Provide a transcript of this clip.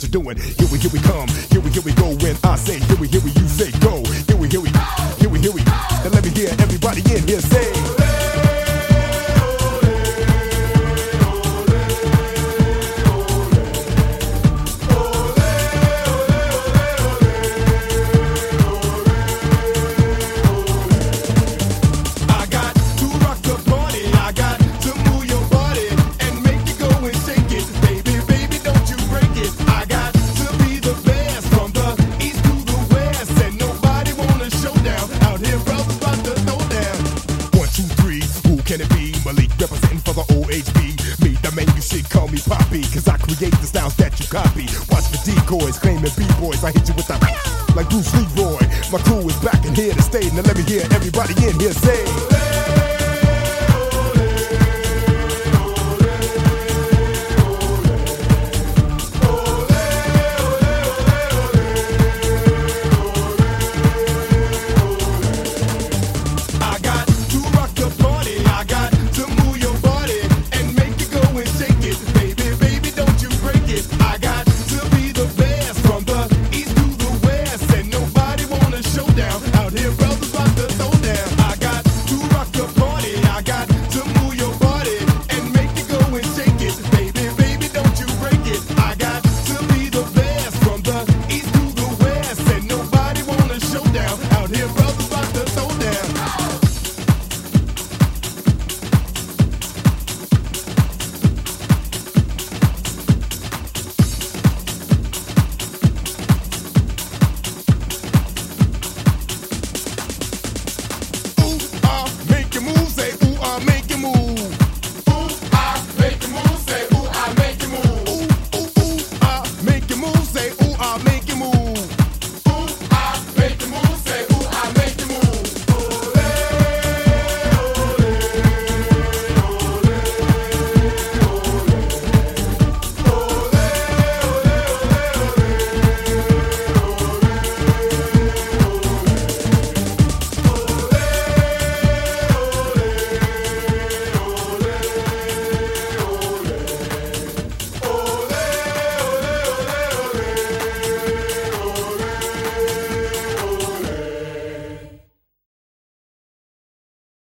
doing. Here we come. Here we go. When I say here we, you say go. Here we. And let me hear everybody in here say. Can it be Malik representing for the OHB? Me, the man, you should call me Poppy, cause I create the styles that you copy. Watch for decoys, claiming B-boys. I hit you with the like Bruce Leroy. My crew is back in here to stay. Now let me hear everybody in here say.